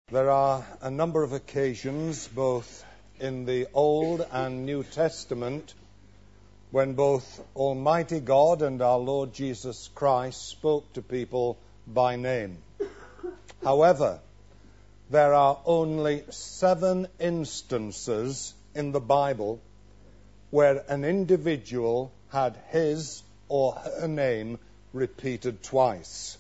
There are a number of occasions, both in the Old and New Testament, when both Almighty God and our Lord Jesus Christ spoke to people by name. However, there are only 7 instances in the Bible where an individual had his or her name repeated twice.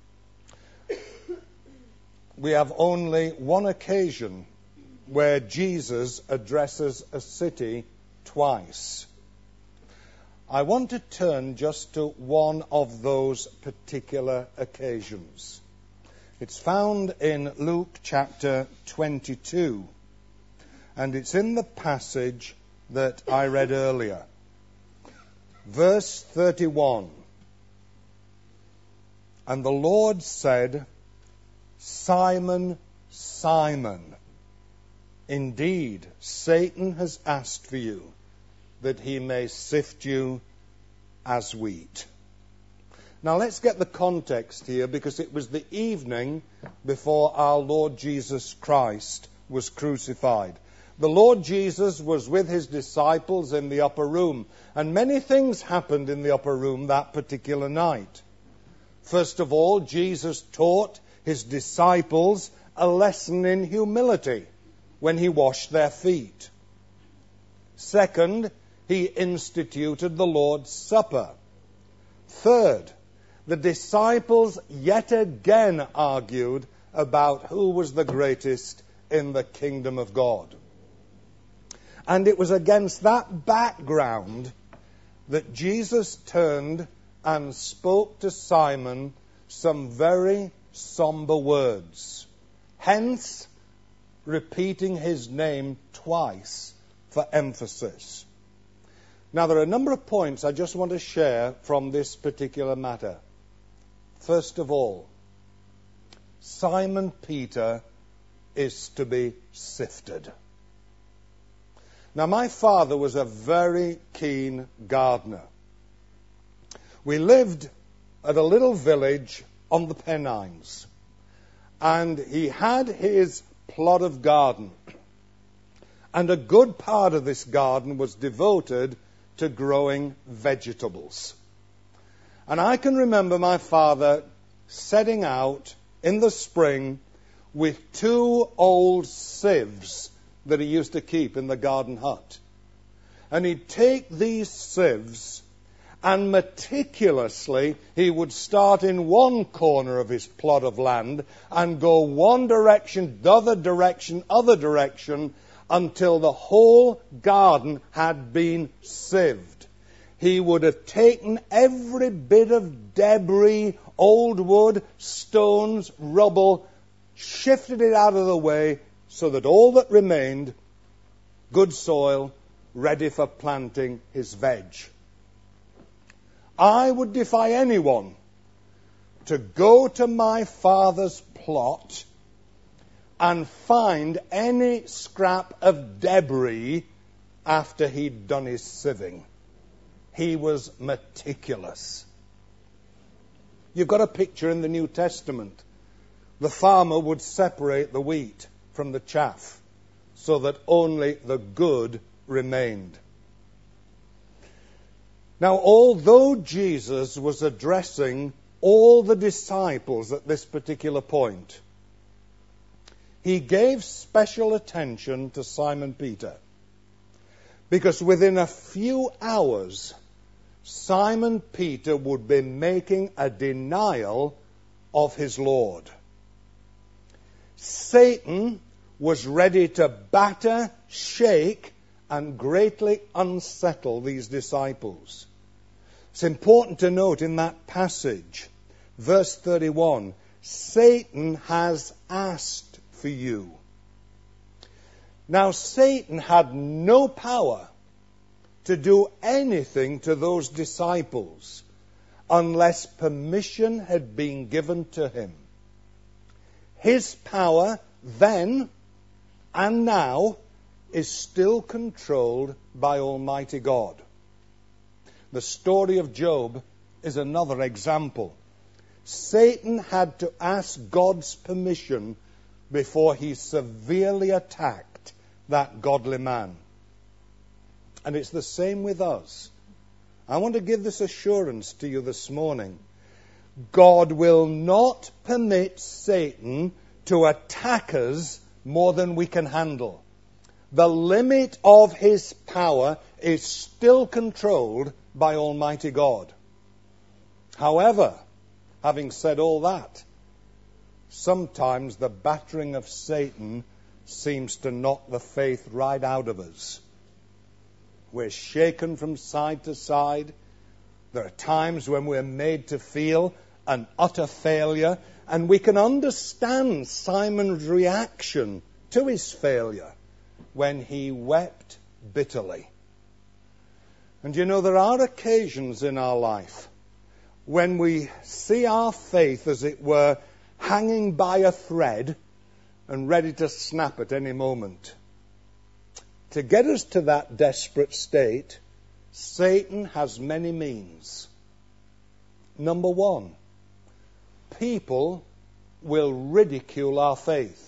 We have only one occasion where Jesus addresses a city twice. I want to turn just to one of those particular occasions. It's found in Luke chapter 22, and it's in the passage that I read earlier. Verse 31. And the Lord said, Simon, Simon, indeed, Satan has asked for you, that he may sift you as wheat. Now let's get the context here, because it was the evening before our Lord Jesus Christ was crucified. The Lord Jesus was with his disciples in the upper room, and many things happened in the upper room that particular night. First of all, Jesus taught his disciples a lesson in humility when he washed their feet. Second, he instituted the Lord's Supper. Third, the disciples yet again argued about who was the greatest in the kingdom of God. And it was against that background that Jesus turned and spoke to Simon some very somber words, hence repeating his name twice for emphasis. Now, there are a number of points I just want to share from this particular matter. First of all, Simon Peter is to be sifted. Now, my father was a very keen gardener. We lived at a little village on the Pennines, and he had his plot of garden, and a good part of this garden was devoted to growing vegetables. And I can remember my father setting out in the spring with 2 old sieves that he used to keep in the garden hut, and he'd take these sieves and meticulously he would start in one corner of his plot of land and go one direction, other direction, until the whole garden had been sieved. He would have taken every bit of debris, old wood, stones, rubble, shifted it out of the way so that all that remained, good soil, ready for planting his veg. I would defy anyone to go to my father's plot and find any scrap of debris after he'd done his sieving. He was meticulous. You've got a picture in the New Testament. The farmer would separate the wheat from the chaff so that only the good remained. Now, although Jesus was addressing all the disciples at this particular point, he gave special attention to Simon Peter, because within a few hours, Simon Peter would be making a denial of his Lord. Satan was ready to batter, shake, and greatly unsettle these disciples. It's important to note in that passage, verse 31, Satan has asked for you. Now, Satan had no power to do anything to those disciples unless permission had been given to him. His power then and now is still controlled by Almighty God. The story of Job is another example. Satan had to ask God's permission before he severely attacked that godly man. And it's the same with us. I want to give this assurance to you this morning. God will not permit Satan to attack us more than we can handle. The limit of his power is still controlled by Almighty God. However, having said all that, sometimes the battering of Satan seems to knock the faith right out of us. We're shaken from side to side. There are times when we're made to feel an utter failure, and we can understand Simon's reaction to his failure when he wept bitterly. And you know, there are occasions in our life when we see our faith, as it were, hanging by a thread and ready to snap at any moment. To get us to that desperate state, Satan has many means. Number one, people will ridicule our faith,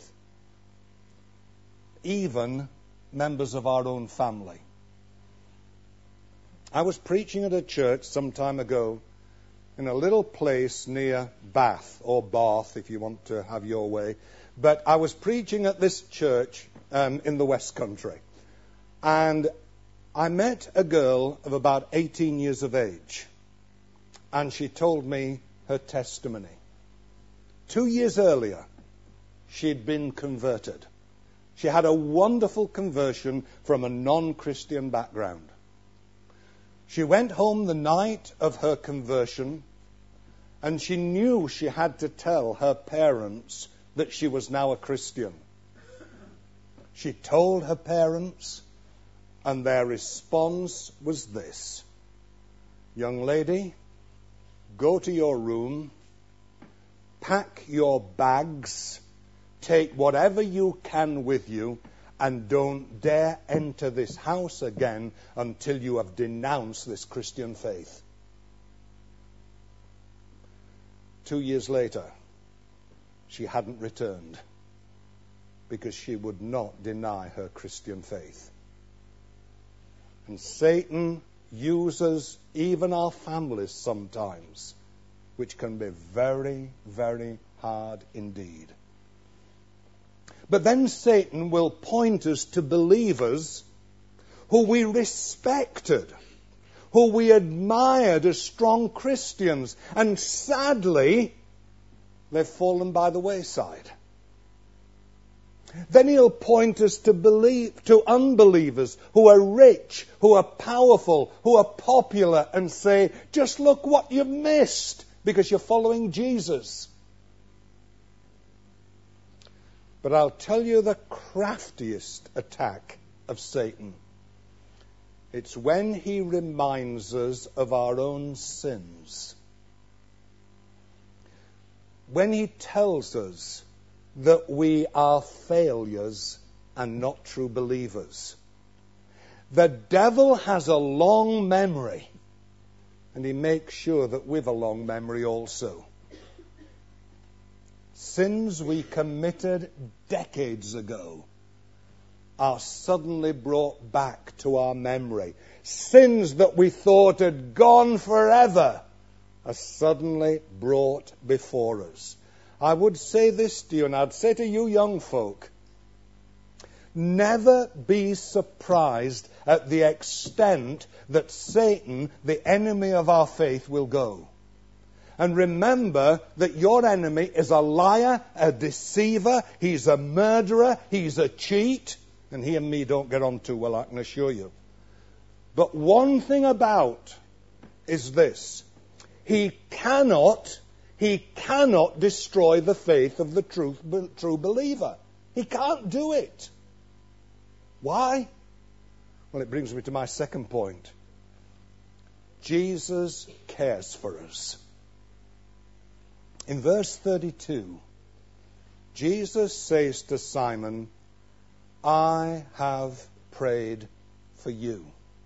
even members of our own family. I was preaching at a church some time ago in a little place near Bath, or Bath if you want to have your way. But I was preaching at this church in the West Country. And I met a girl of about 18 years of age. And she told me her testimony. 2 years earlier, she'd been converted. She had a wonderful conversion from a non-Christian background. She went home the night of her conversion, and she knew she had to tell her parents that she was now a Christian. She told her parents, and their response was this: "Young lady, go to your room, pack your bags, take whatever you can with you, and don't dare enter this house again until you have denounced this Christian faith." 2 years later, she hadn't returned because she would not deny her Christian faith. And Satan uses even our families sometimes, which can be very, very hard indeed. But then Satan will point us to believers who we respected, who we admired as strong Christians, and sadly, they've fallen by the wayside. Then he'll point us to unbelievers who are rich, who are powerful, who are popular, and say, just look what you've missed because you're following Jesus. But I'll tell you the craftiest attack of Satan. It's when he reminds us of our own sins. When he tells us that we are failures and not true believers. The devil has a long memory, and he makes sure that we've a long memory also. Sins we committed decades ago are suddenly brought back to our memory. Sins that we thought had gone forever are suddenly brought before us. I would say this to you, and I'd say to you young folk, never be surprised at the extent that Satan, the enemy of our faith, will go. And remember that your enemy is a liar, a deceiver, he's a murderer, he's a cheat, and he and me don't get on too well, I can assure you. But one thing about is this: he cannot destroy the faith of the true believer. He can't do it. Why? Well, it brings me to my second point. Jesus cares for us. In verse 32, Jesus says to Simon, "I have prayed for you."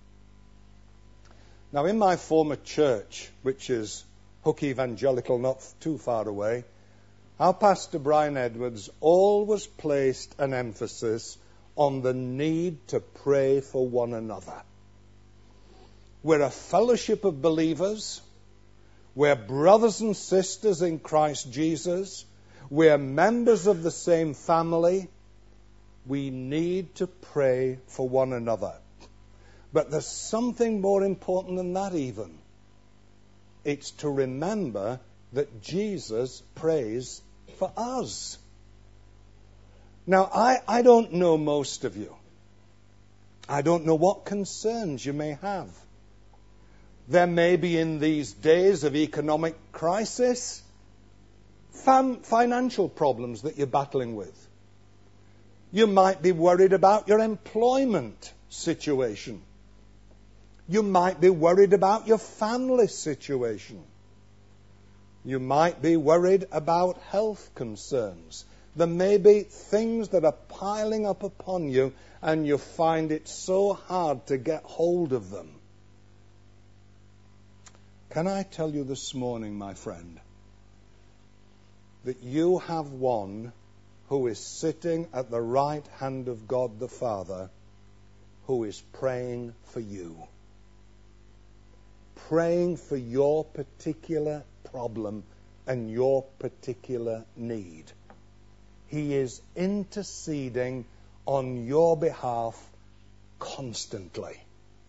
Now, in my former church, which is Hook Evangelical, not too far away, Our pastor, Brian Edwards, always placed an emphasis on the need to pray for one another. We're a fellowship of believers. We're brothers and sisters in Christ Jesus. We're members of the same family. We need to pray for one another. But there's something more important than that even. It's to remember that Jesus prays for us. Now, I don't know most of you. I don't know what concerns you may have. There may be, in these days of economic crisis, financial problems that you're battling with. You might be worried about your employment situation. You might be worried about your family situation. You might be worried about health concerns. There may be things that are piling up upon you, and you find it so hard to get hold of them. Can I tell you this morning, my friend, that you have one who is sitting at the right hand of God the Father, who is praying for you, praying for your particular problem and your particular need. He is interceding on your behalf constantly.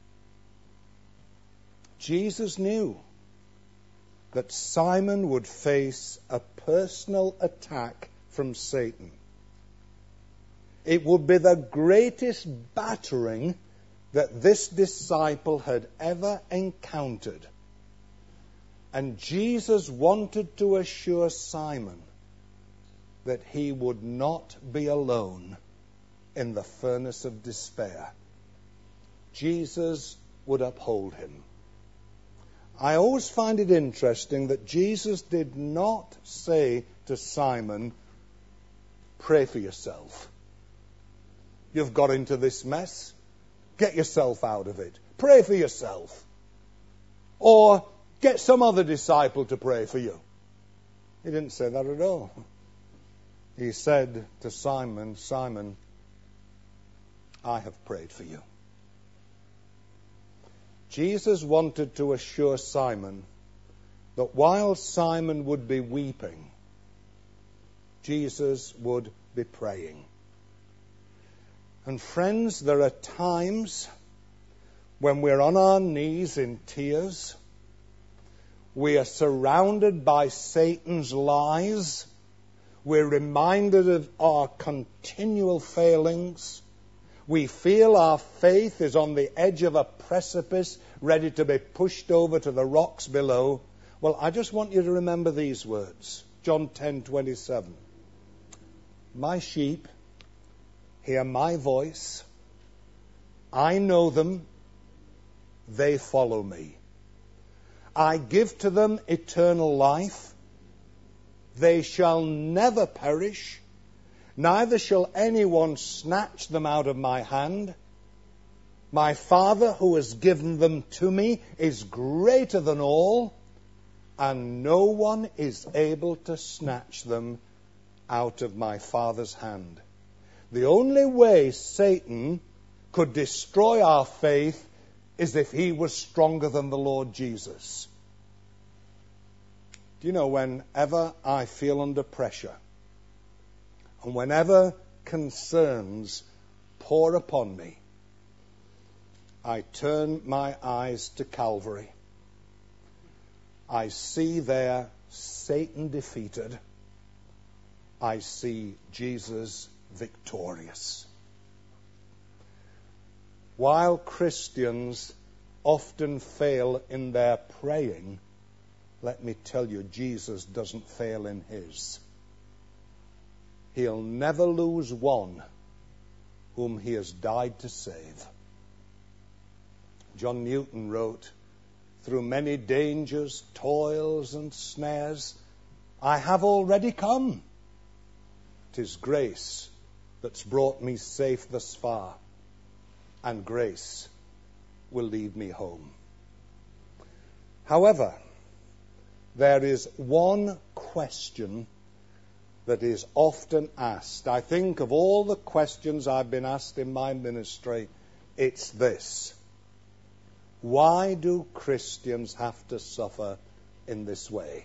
Jesus knew that Simon would face a personal attack from Satan. It would be the greatest battering that this disciple had ever encountered. And Jesus wanted to assure Simon that he would not be alone in the furnace of despair. Jesus would uphold him. I always find it interesting that Jesus did not say to Simon, pray for yourself. You've got into this mess. Get yourself out of it. Pray for yourself. Or get some other disciple to pray for you. He didn't say that at all. He said to Simon, Simon, I have prayed for you. Jesus wanted to assure Simon that while Simon would be weeping, Jesus would be praying. And friends, there are times when we're on our knees in tears. We are surrounded by Satan's lies. We're reminded of our continual failings. We feel our faith is on the edge of a precipice, ready to be pushed over to the rocks below. Well, I just want you to remember these words. John 10:27. My sheep hear my voice. I know them. They follow me. I give to them eternal life. They shall never perish. Neither shall anyone snatch them out of my hand. My Father who has given them to me is greater than all, and no one is able to snatch them out of my Father's hand. The only way Satan could destroy our faith is if he was stronger than the Lord Jesus. Do you know, whenever I feel under pressure, and whenever concerns pour upon me, I turn my eyes to Calvary. I see there Satan defeated. I see Jesus victorious. While Christians often fail in their praying, let me tell you, Jesus doesn't fail in his. He'll never lose one whom he has died to save. John Newton wrote, through many dangers, toils, and snares, I have already come. 'Tis grace that's brought me safe thus far, and grace will lead me home. However, there is one question that is often asked. I think of all the questions I've been asked in my ministry, it's this: why do Christians have to suffer in this way?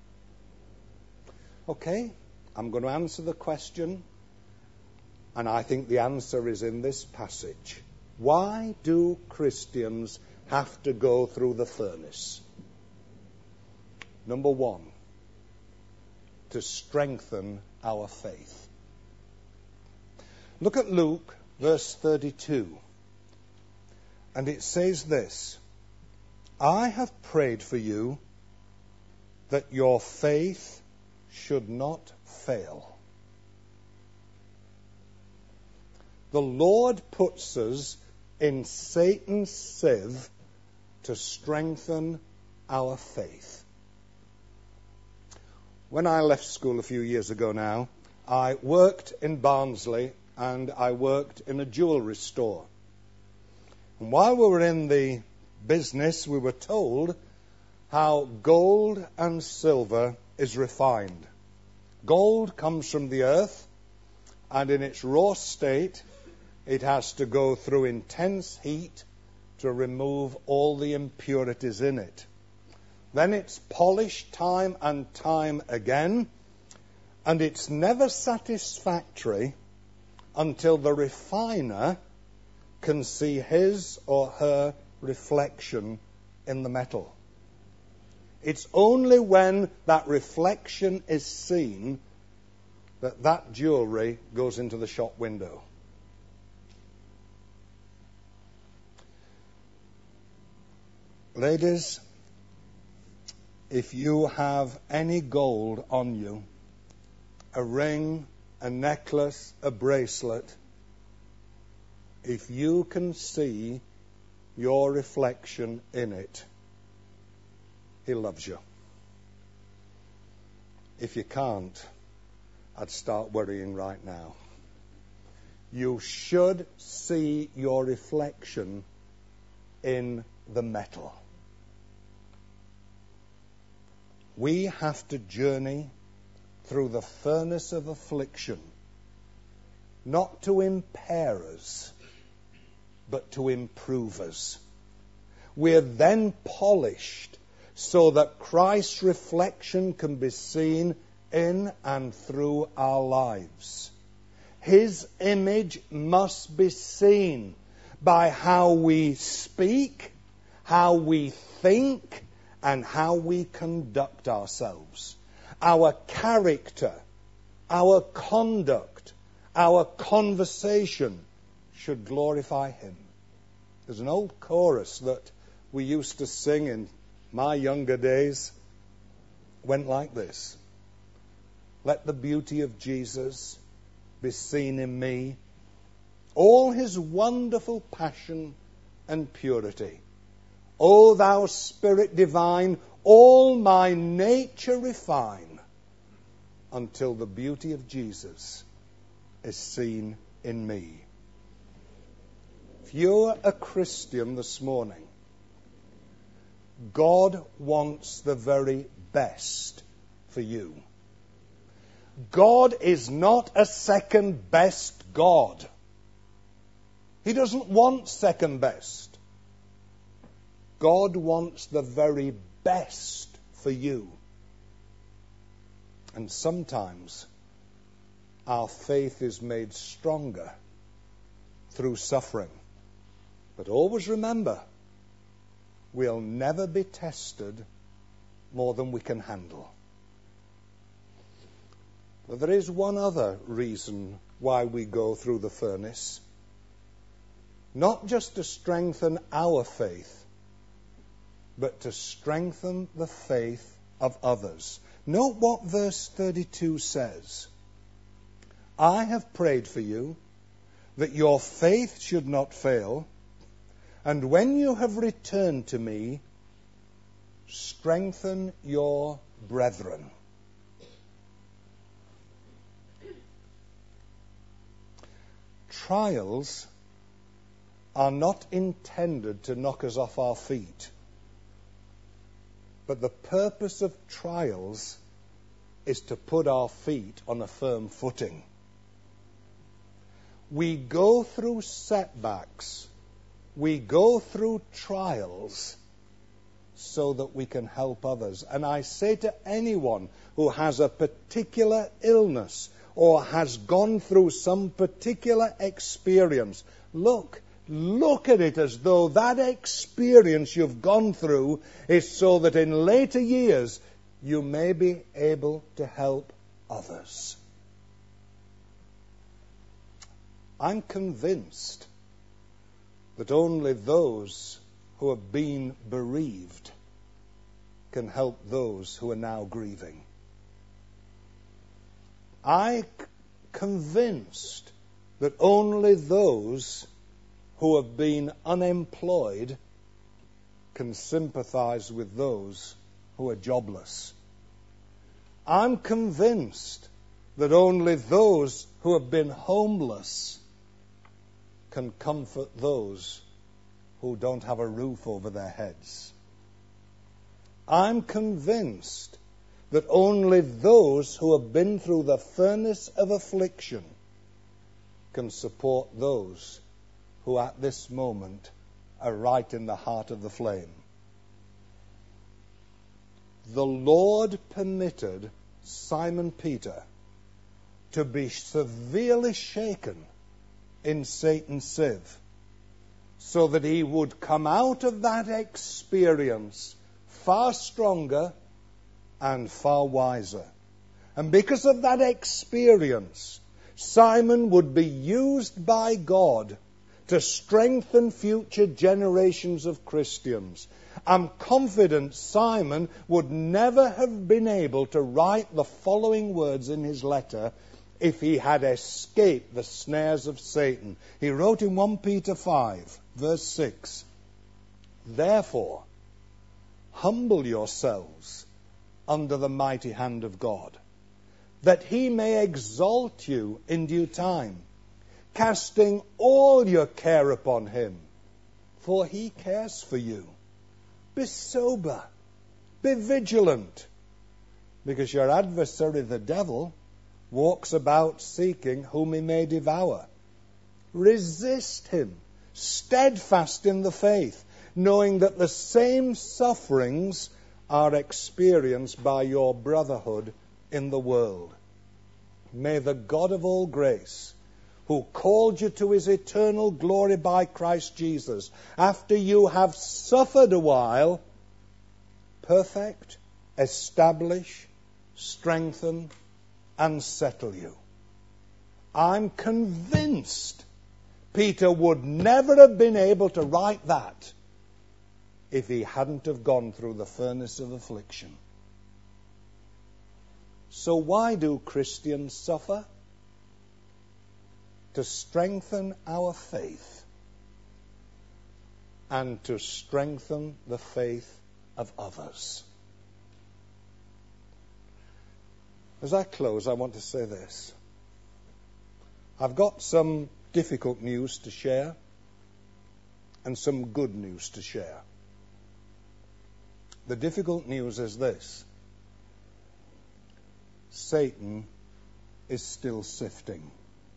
Okay, I'm going to answer the question, and I think the answer is in this passage. Why do Christians have to go through the furnace? Number one, to strengthen our faith. Look at Luke, verse 32. And it says this: I have prayed for you that your faith should not fail. The Lord puts us in Satan's sieve to strengthen our faith. When I left school a few years ago now, I worked in Barnsley and I worked in a jewellery store. And while we were in the business, we were told how gold and silver is refined. Gold comes from the earth, and in its raw state, it has to go through intense heat to remove all the impurities in it. Then it's polished time and time again, and it's never satisfactory until the refiner can see his or her reflection in the metal. It's only when that reflection is seen that that jewellery goes into the shop window. Ladies, if you have any gold on you, a ring, a necklace, a bracelet, if you can see your reflection in it, He loves you. If you can't, I'd start worrying right now. You should see your reflection in the metal. We have to journey through the furnace of affliction, not to impair us, but to improve us. We're then polished so that Christ's reflection can be seen in and through our lives. His image must be seen by how we speak, how we think, and how we conduct ourselves. Our character, our conduct, our conversation should glorify Him. There's an old chorus that we used to sing in my younger days. Went like this: let the beauty of Jesus be seen in me, all His wonderful passion and purity. O thou Spirit divine, all my nature refine, until the beauty of Jesus is seen in me. If you're a Christian this morning, God wants the very best for you. God is not a second best God. He doesn't want second best. God wants the very best for you. And sometimes our faith is made stronger through suffering. But always remember, we'll never be tested more than we can handle. But there is one other reason why we go through the furnace. Not just to strengthen our faith, but to strengthen the faith of others. Note what verse 32 says. I have prayed for you that your faith should not fail, and when you have returned to me, strengthen your brethren. Trials are not intended to knock us off our feet. But the purpose of trials is to put our feet on a firm footing. We go through setbacks, we go through trials so that we can help others. And I say to anyone who has a particular illness or has gone through some particular experience, look at it as though that experience you've gone through is so that in later years you may be able to help others. I'm convinced that only those who have been bereaved can help those who are now grieving. I'm convinced that only those who have been unemployed can sympathize with those who are jobless. I'm convinced that only those who have been homeless can comfort those who don't have a roof over their heads. I'm convinced that only those who have been through the furnace of affliction can support those who at this moment are right in the heart of the flame. The Lord permitted Simon Peter to be severely shaken in Satan's sieve, so that he would come out of that experience far stronger and far wiser. And because of that experience, Simon would be used by God to strengthen future generations of Christians. I'm confident Simon would never have been able to write the following words in his letter if he had escaped the snares of Satan. He wrote in 1 Peter 5, verse 6, "Therefore, humble yourselves under the mighty hand of God, that he may exalt you in due time, casting all your care upon him, for he cares for you. Be sober, be vigilant, because your adversary, the devil, walks about seeking whom he may devour. Resist him, steadfast in the faith, knowing that the same sufferings are experienced by your brotherhood in the world. May the God of all grace, who called you to his eternal glory by Christ Jesus, after you have suffered a while, perfect, establish, strengthen, and settle you." I'm convinced Peter would never have been able to write that if he hadn't have gone through the furnace of affliction. So why do Christians suffer? To strengthen our faith and to strengthen the faith of others. As I close, I want to say this. I've got some difficult news to share and some good news to share. The difficult news is this: Satan is still sifting.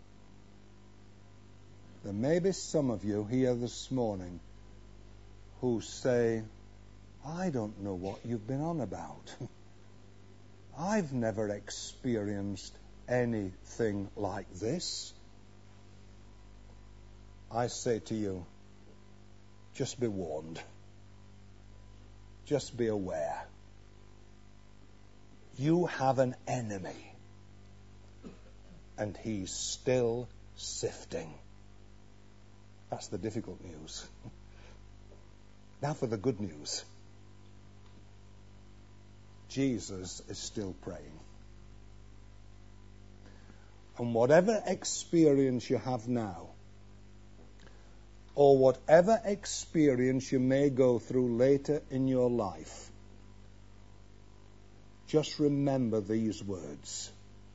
There may be some of you here this morning who say, "I don't know what you've been on about. I've never experienced anything like this." I say to you, just be warned. Just be aware. You have an enemy, and he's still sifting. That's the difficult news. Now for the good news. Jesus is still praying. And whatever experience you have now, or whatever experience you may go through later in your life, just remember these words: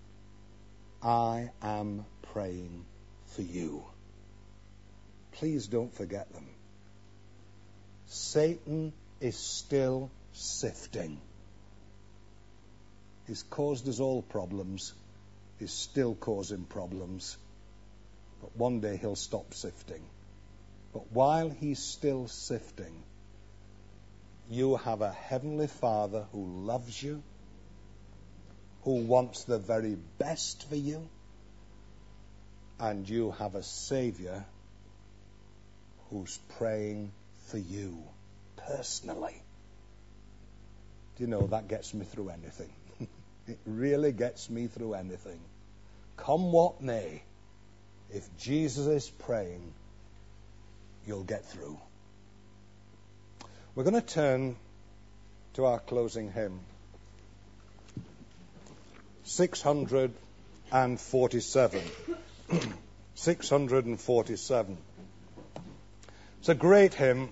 I am praying for you. Please don't forget them. Satan is still sifting. He's caused us all problems. He's still causing problems. But one day he'll stop sifting. But while he's still sifting, you have a heavenly Father who loves you, who wants the very best for you, and you have a Savior who's praying for you personally. Do you know, that gets me through anything. It really gets me through anything. Come what may, if Jesus is praying, you'll get through. We're going to turn to our closing hymn. 647. 647. It's a great hymn.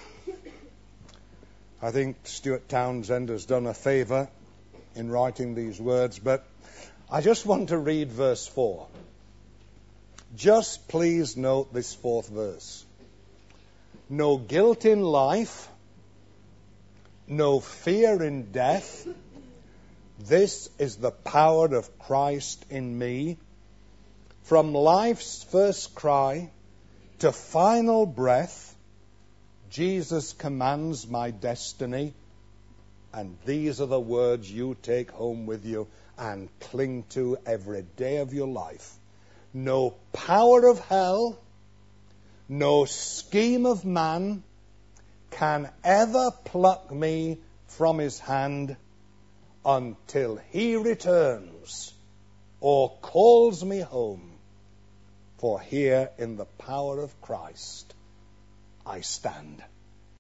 I think Stuart Townsend has done a favour in writing these words, but I just want to read verse 4. Just please note this fourth verse. No guilt in life, no fear in death. This is the power of Christ in me. From life's first cry to final breath, Jesus commands my destiny. And these are the words you take home with you and cling to every day of your life. No power of hell, no scheme of man can ever pluck me from his hand until he returns or calls me home. For here in the power of Christ I stand.